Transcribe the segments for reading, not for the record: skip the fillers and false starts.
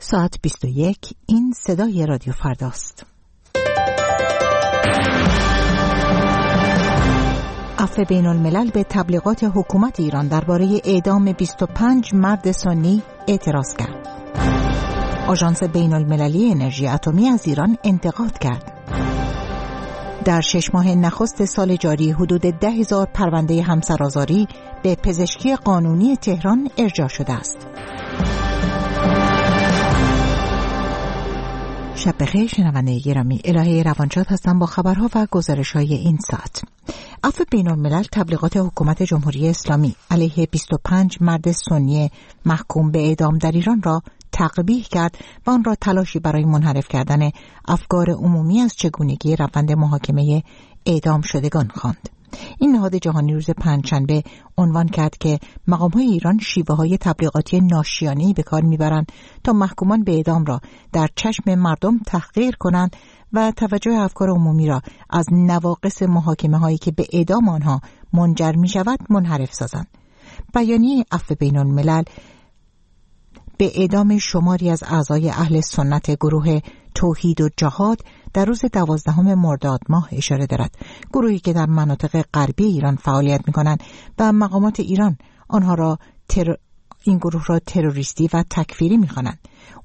ساعت 21. این صدای رادیو فرداست. عفو بین الملل به تبلیغات حکومت ایران درباره اعدام 25 مرد سنی اعتراض کرد. آژانس بین المللی انرژی اتمی از ایران انتقاد کرد. در 6 ماه نخست سال جاری حدود 10,000 پرونده همسرآزاری به پزشکی قانونی تهران ارجاع شده است. شب بخیر شنونده گرامی، الهه روانشاد هستم با خبرها و گزارش‌های این ساعت. عفو بین الملل تبلیغات حکومت جمهوری اسلامی علیه 25 مرد سنی محکوم به اعدام در ایران را تقبیح کرد و آن را تلاشی برای منحرف کردن افکار عمومی از چگونگی روند محاکمه اعدام شدگان خواند. این نهاد جهانی روز پنجشنبه عنوان کرد که مقام‌های ایران شیوه‌های تبلیغاتی ناشیانه‌ای به کار می‌برند تا محکومان به اعدام را در چشم مردم تحقیر کنند و توجه افکار عمومی را از نواقص محاکمه‌هایی که به اعدام آنها منجر می‌شود منحرف سازند. بیانیه عفو بین الملل به اعدام شماری از اعضای اهل سنت گروه توحید و جهاد در روز 12 مرداد ماه اشاره دارد. گروهی که در مناطق غربی ایران فعالیت می‌کنند و مقامات ایران این گروه را تروریستی و تکفیری می‌خوانند.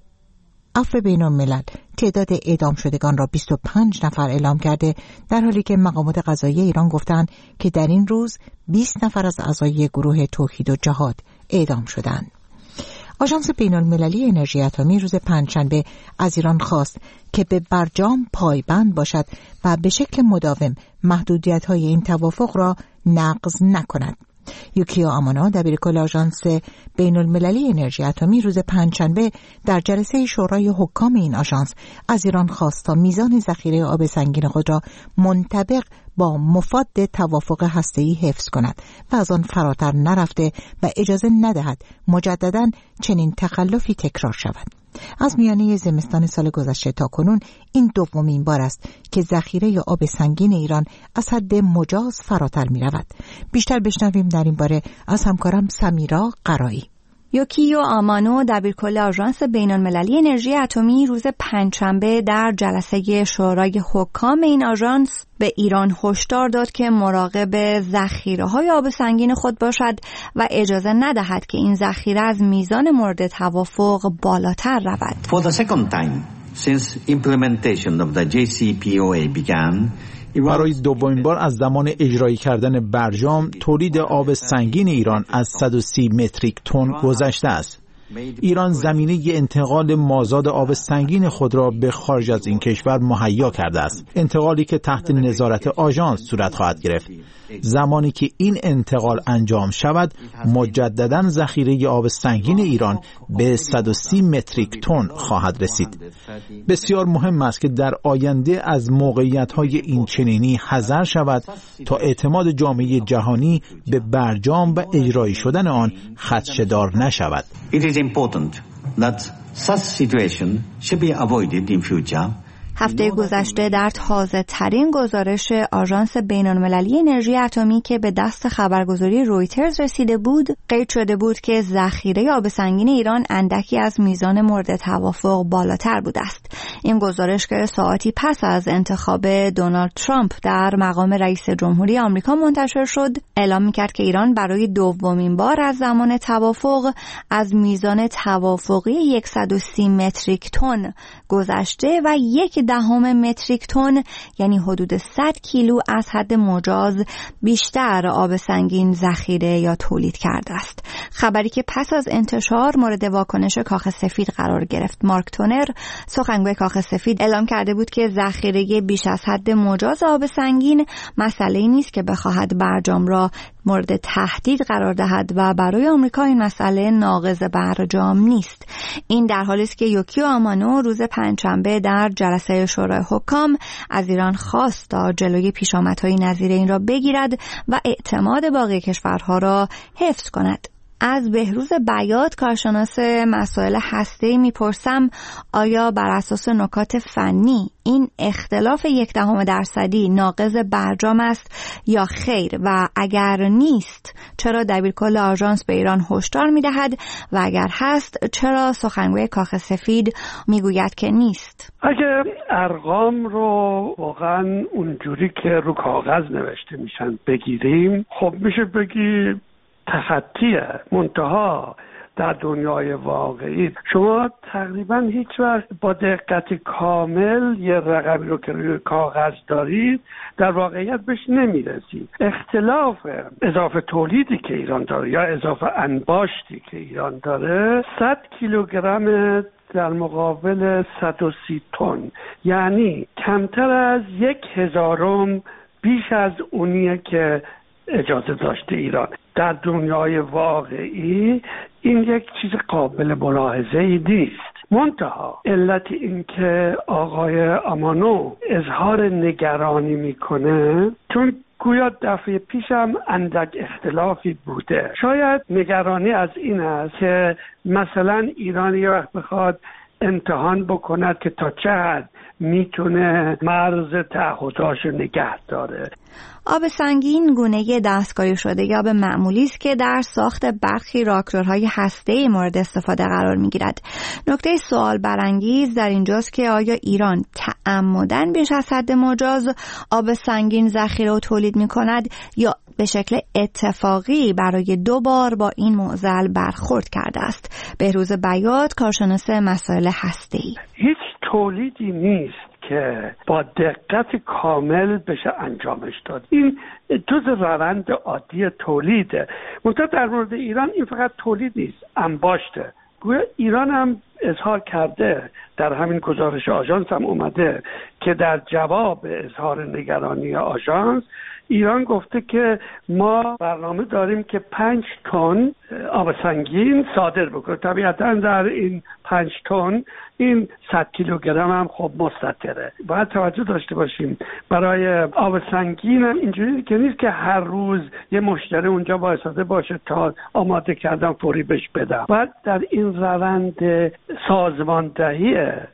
عفو بین الملل تعداد اعدام شدگان را 25 نفر اعلام کرده، در حالی که مقامات قضایی ایران گفتند که در این روز 20 نفر از اعضای گروه توحید و جهاد اعدام شدند. آژانس بین المللی انرژی اتمی روز پنجشنبه از ایران خواست که به برجام پایبند باشد و به شکل مداوم محدودیت‌های این توافق را نقض نکند. یوکیو آمانا دبیرکل آژانس بین المللی انرژی اتمی روز پنجشنبه در جلسه شورای حکام این آژانس از ایران خواست تا میزان ذخیره آب سنگین خود را منطبق با مفاد توافق هسته‌ای حفظ کند و از آن فراتر نرفته و اجازه ندهد مجدداً چنین تخلفی تکرار شود. از میانه زمستان سال گذشته تا کنون این دومین بار است که ذخیره آب سنگین ایران از حد مجاز فراتر می رود. بیشتر بشنویم در این باره از همکارم سمیرا قرایی. یوکیو آمانو دبیرکل آژانس بین المللی انرژی اتمی روز پنجشنبه در جلسه شورای حکام این آژانس به ایران هشدار داد که مراقب ذخیره‌های آب سنگین خود باشد و اجازه ندهد که این ذخیره از میزان مورد توافق بالاتر رود. For the second time since implementation of the JCPOA began, برای دومین بار از زمان اجرایی کردن برجام تولید آب سنگین ایران از 130 متریک تن گذشته است. ایران زمینه انتقال مازاد آب سنگین خود را به خارج از این کشور مهیا کرده است، انتقالی که تحت نظارت آژانس صورت خواهد گرفت. زمانی که این انتقال انجام شود مجدداً ذخیره آب سنگین ایران به 130 متریک تن خواهد رسید. بسیار مهم است که در آینده از موقعیت‌های این چنینی حذر شود تا اعتماد جامعه جهانی به برجام و اجرایی شدن آن خدشه‌دار نشود. It is important that such situation should be avoided in future. هفته گذشته در تازه ترین گزارش آژانس بین المللی انرژی اتمی که به دست خبرگزاری رویترز رسیده بود، قید شده بود که ذخیره آب سنگین ایران اندکی از میزان مورد توافق بالاتر بوده است. این گزارش که ساعتی پس از انتخاب دونالد ترامپ در مقام رئیس جمهوری آمریکا منتشر شد، اعلام می‌کرد که ایران برای دومین بار از زمان توافق از میزان توافقی 130 متریک تن گذشته و 1/10 متریک تن یعنی حدود 100 کیلو از حد مجاز بیشتر آب سنگین ذخیره یا تولید کرده است. خبری که پس از انتشار مورد واکنش کاخ سفید قرار گرفت. مارک تونر سخنگوی کاخ سفید اعلام کرده بود که ذخیره بیش از حد مجاز آب سنگین مسئله‌ای نیست که بخواهد برجام را مورد تهدید قرار دهد و برای آمریکا این مسئله ناقض برجام نیست. این در حالی است که یوکیو آمانو روز پنجشنبه در جلسه شورای حکام از ایران خواست تا جلوی پیشامدهای نظیر این را بگیرد و اعتماد باقی کشورها را حفظ کند. از بهروز بیات، کارشناس مسائل هسته‌ای میپرسم آیا بر اساس نکات فنی این اختلاف 0.1% ناقض برجام است یا خیر، و اگر نیست چرا دبیرکل آژانس به ایران هشدار میدهد و اگر هست چرا سخنگوی کاخ سفید میگوید که نیست؟ اگر ارقام رو واقعا اونجوری که رو کاغذ نوشته میشن بگیریم، خب میشه بگی تخطیه، منتها در دنیای واقعی شما تقریبا هیچ وقت با دقت کامل یه رقمی رو که روی کاغذ دارید در واقعیت بهش نمیرسید. اختلاف اضافه تولیدی که ایران داره یا اضافه انباشتی که ایران داره 100 کیلوگرم در مقابل 130 تن، یعنی کمتر از 1/1000 بیش از اونیه که اجازه داشته ایران. در دنیای واقعی این یک چیز قابل ملاحظه‌ای نیست. منتها علت این که آقای آمانو اظهار نگرانی میکنه چون گویا دفعه پیشم اندک اختلافی بوده. شاید نگرانی از این است که مثلا ایران یه وقت بخواد امتحان بکند که تا چه حد میتونه مرز تعهداشو نگه داره. آب سنگین گونه دستکاری شده یا به معمولی است که در ساخت برخی راکتورهای هسته‌ای مورد استفاده قرار میگیرد. نکته سوال برانگیز در اینجاست که آیا ایران تعمداً بیش از حد مجاز آب سنگین ذخیره و تولید میکند یا به شکل اتفاقی برای 2 بار با این معضل برخورد کرده است؟ بهروز بیات، کارشناس مسائل هسته‌ای: هیچ تولیدی نیست که با دقت کامل بشه انجامش داد. این جز روند عادی تولیده. منتها در مورد ایران این فقط تولید نیست، انباشته. گویا ایران هم اظهار کرده، در همین گزارش آژانس هم اومده که در جواب اظهار نگرانی آژانس ایران گفته که ما برنامه داریم که 5 تن آب سنگین صادر بکنه. طبیعتاً در این 5 تن این 100 کیلوگرم هم خب مستتره. باید توجه داشته باشیم برای آب سنگین هم اینجوری که نیست که هر روز یه مشتری اونجا وایساده باشه تا آماده کردن فوری بهش بدم. باید در این روند سازماندهی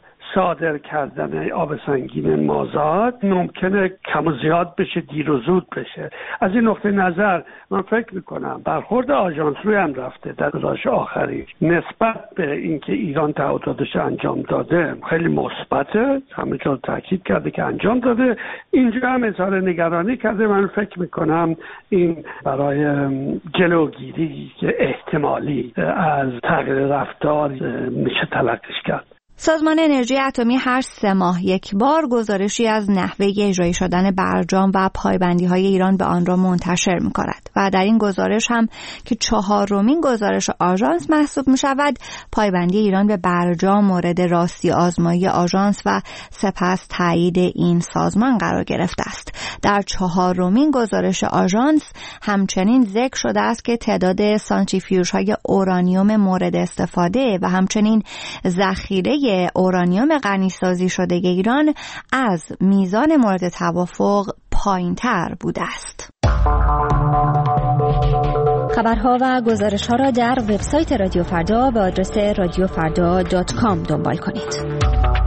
صادر کردن آب سنگین مازاد ممکنه کم و زیاد بشه، دیر و زود بشه. از این نقطه نظر من فکر میکنم برخورد آژانس روی هم رفته در گزارش آخری نسبت به اینکه ایران تعهداتش انجام داده خیلی مثبته، همه جا تاکید کرده که انجام داده. اینجا هم اظهار نگرانی کرده. من فکر میکنم این برای جلوگیری که احتمالی از تغییر رفتار میشه تلقیش کرد. سازمان انرژی اتمی هر 3 ماه یک بار گزارشی از نحوه اجرایی شدن برجام و پایبندی‌های ایران به آن را منتشر می‌کند و در این گزارش هم که 4مین گزارش آژانس محسوب می‌شود، پایبندی ایران به برجام مورد راستی آزمایی آژانس و سپس تایید این سازمان قرار گرفته است. در 4مین گزارش آژانس همچنین ذکر شده است که تعداد سانتریفیوژهای اورانیوم مورد استفاده و همچنین ذخیره اورانیوم غنیسازی شده ایران از میزان مورد توافق پایین‌تر بوده است. خبرها و گزارش‌ها را در وبسایت رادیو فردا به آدرس radiofarda.com دنبال کنید.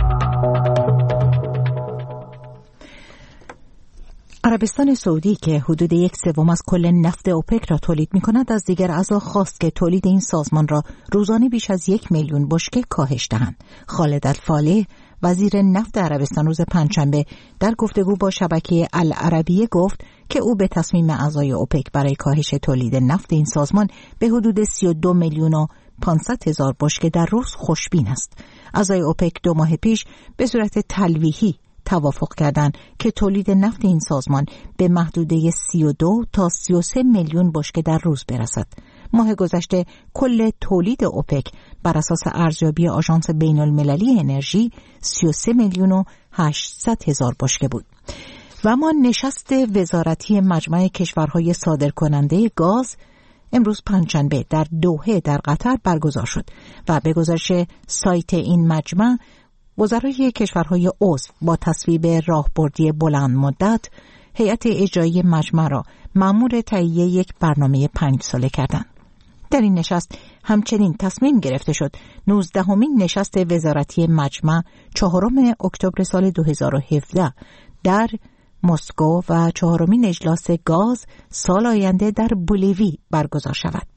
عربستان سعودی که حدود 1/3 از کل نفت اوپک را تولید می‌کند، از دیگر اعضا خواست که تولید این سازمان را روزانه بیش از 1 میلیون بشکه کاهش دهند. خالد الفالح، وزیر نفت عربستان، روز پنجشنبه در گفتگو با شبکه العربیه گفت که او به تصمیم اعضای اوپک برای کاهش تولید نفت این سازمان به حدود 32 میلیون و 500 هزار بشکه در روز خوشبین است. اعضای اوپک 2 ماه پیش به صورت تلویحی توافق کردند که تولید نفت این سازمان به محدوده 32 تا 33 میلیون بشکه در روز برسد. ماه گذشته کل تولید اوپک بر اساس ارزیابی آژانس بین المللی انرژی 33 میلیون و 800 هزار بشکه بود. و اما نشست وزارتی مجمع کشورهای صادرکننده گاز امروز پنجشنبه در دوحه در قطر برگزار شد و به گزارش سایت این مجمع، وزرای کشورهای عضو با تصویب راهبردی بلند مدت هیئت اجرایی مجمع را مأمور تهیه یک برنامه 5 ساله کردند. در این نشست همچنین تصمیم گرفته شد 19مین نشست وزارتی مجمع 4 اکتبر سال 2017 در مسکو و 4مین اجلاس گاز سال آینده در بولیوی برگزار شود.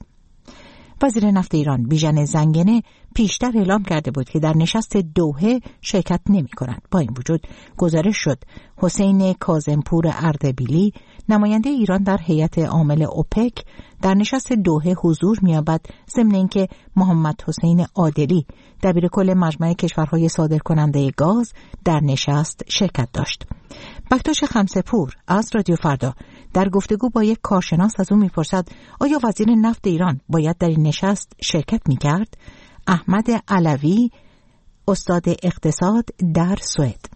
وزیر نفت ایران بیژن زنگنه پیشتر اعلام کرده بود که در نشست دوحه شرکت نمی کند. با این وجود گزارش شد حسین کاظمپور اردبیلی نماینده ایران در هیئت عامل اوپک در نشست دوحه حضور می‌یابد، ضمن اینکه محمد حسین عادلی دبیرکل مجمع کشورهای صادرکننده گاز در نشست شرکت داشت. بکتاش خمسه‌پور از رادیو فردا در گفتگو با یک کارشناس از او می‌پرسد آیا وزیر نفت ایران باید در این نشست شرکت می‌کرد؟ احمد علوی استاد اقتصاد در سوئد: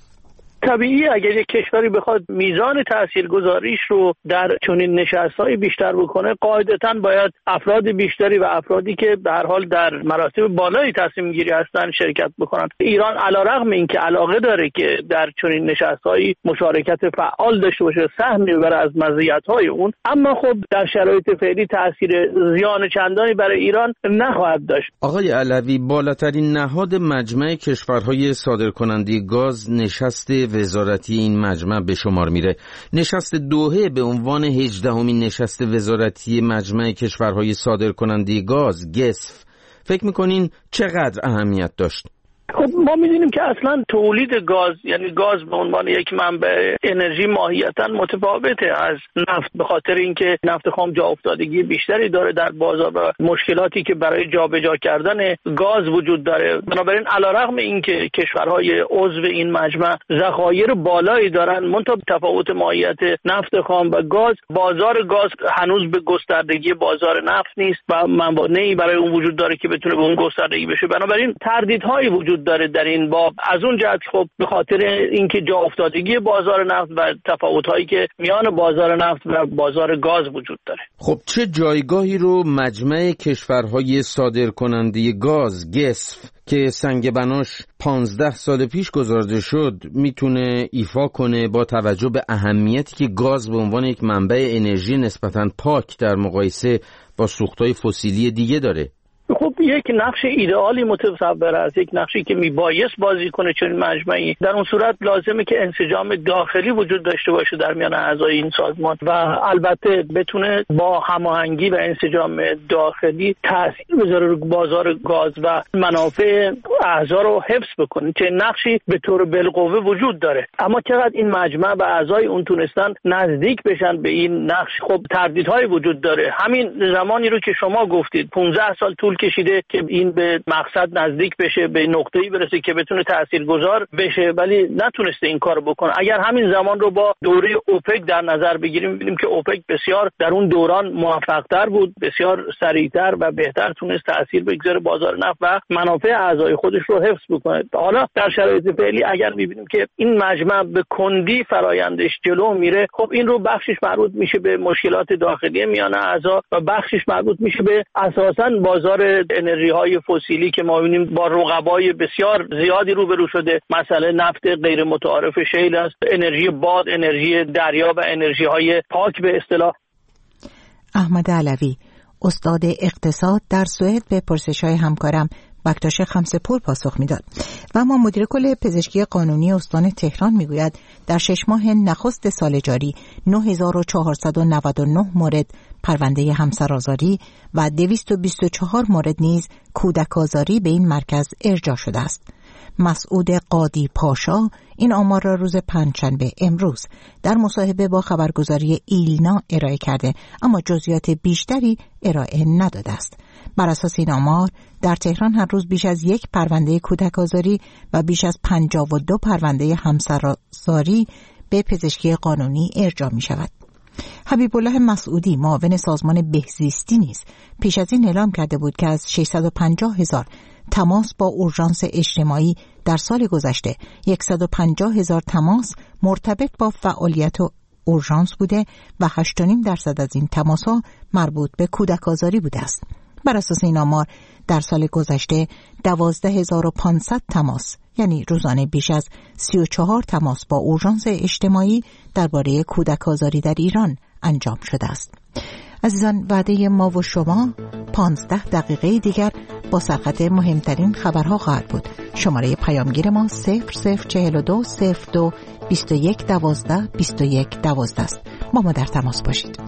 طبیعی اگر یک کشوری بخواد میزان تاثیرگذاریش رو در چنین نشست‌های بیشتر بکنه، قاعدتاً باید افراد بیشتری و افرادی که به هر حال در مراتب بالای تصمیم گیری هستن شرکت بکنن. ایران علیرغم اینکه علاقه داره که در چنین نشست‌های مشارکت فعال داشته باشه، سهم میبره از مزیت‌های اون، اما خب در شرایط فعلی تاثیر زیان چندانی برای ایران نخواهد داشت. آقای علوی، بالاترین نهاد مجمع کشورهای صادرکننده گاز نشست وزارتی این مجمع به شمار میره. نشست دوحه به عنوان 18مین نشست وزارتی مجمع کشورهای صادرکننده گاز گسف فکر میکنین چقدر اهمیت داشت؟ خب ما می‌دونیم که اصلا تولید گاز، یعنی گاز به عنوان یک منبع انرژی ماهیتاً متفاوته از نفت، به خاطر اینکه نفت خام جا افتادگی بیشتری داره در بازار و مشکلاتی که برای جابجا کردن گاز وجود داره. بنابراین علیرغم اینکه کشورهای عضو این مجمع ذخایر بالایی دارن، منتها تفاوت ماهیت نفت خام و گاز، بازار گاز هنوز به گستردگی بازار نفت نیست و موانعی برای اون وجود داره که بتونه به اون گستردگی بشه. بنابراین تردیدهایی وجود داره در این باب. از اون جهت خب به خاطر اینکه جا افتادگی بازار نفت و تفاوت‌هایی که میان بازار نفت و بازار گاز وجود داره. خب چه جایگاهی رو مجمع کشورهای صادرکننده گاز گسف که سنگ بناش 15 سال پیش گذارده شد میتونه ایفا کنه با توجه به اهمیتی که گاز به عنوان یک منبع انرژی نسبتاً پاک در مقایسه با سوخت‌های فسیلی دیگه داره؟ خب یک نقش ایدئالی متصور است، یک نقشی که میبایست بازی کنه چنین مجمعی. در اون صورت لازمه که انسجام داخلی وجود داشته باشه در میان اعضای این سازمان و البته بتونه با هماهنگی و انسجام داخلی تاثیر بذاره رو بازار گاز و منافع اعضا رو حفظ بکنه. چه نقشی به طور بالقوه وجود داره، اما چقدر این مجمع و اعضای اون تونستن نزدیک بشن به این نقش، خب تردیدهای وجود داره. همین زمانی رو که شما گفتید 15 سال طول کشیده که این به مقصد نزدیک بشه، به نقطه‌ای برسه که بتونه تاثیرگذار بشه، ولی نتونسته این کارو بکنه. اگر همین زمان رو با دوره اوپک در نظر بگیریم، می‌بینیم که اوپک بسیار در اون دوران موفق‌تر بود، بسیار سریعتر و بهتر تونست تاثیر بگذاره بازار نفت و منافع اعضای خودش رو حفظ بکنه. حالا در شرایط فعلی اگر می‌بینیم که این مجمع به کندی فرآیندش جلو میره، خب این رو بخشش مربوط میشه به مشکلات داخلی میان اعضا و بخشش مربوط میشه به اساساً بازار انرژی‌های فسیلی که ما می‌بینیم با رقبای بسیار زیادی روبرو شده. مسئله نفت غیر متعارف شیل است، انرژی باد، انرژی دریا و انرژی‌های پاک به اصطلاح. احمد علوی استاد اقتصاد در سوئد به پرسش‌های همکارم بکتاش خمسه‌پور پاسخ میداد. و اما مدیر کل پزشکی قانونی استان تهران میگوید در 6 ماه نخست سال جاری 9499 مورد پرونده همسرآزاری و 224 مورد نیز کودک آزاری به این مرکز ارجاع شده است. مسعود قادی پاشا این آمار را روز پنجشنبه امروز در مصاحبه با خبرگزاری ایلنا ارائه کرده، اما جزئیات بیشتری ارائه نداده است. بر اساس این آمار در تهران هر روز بیش از 1 پرونده کودک آزاری و بیش از 52 پرونده همسرآزاری به پزشکی قانونی ارجاع می شود. حبیب الله مسعودی معاون سازمان بهزیستی نیز پیش از این اعلام کرده بود که از 650,000 تماس با اورژانس اجتماعی در سال گذشته 150,000 تماس مرتبط با فعالیت اورژانس بوده و 8.5% از این تماس‌ها مربوط به کودک آزاری بوده است. بر اساس این آمار در سال گذشته 12,500 تماس، یعنی روزانه بیش از 34 تماس با اورژانس اجتماعی درباره کودک آزاری در ایران انجام شده است. عزیزان، وعده ما و شما 15 دقیقه دیگر با سرخط مهمترین خبرها خواهد بود. شماره پیامگیر ما 0042 02 21 12 21 12 است. با ما در تماس باشید.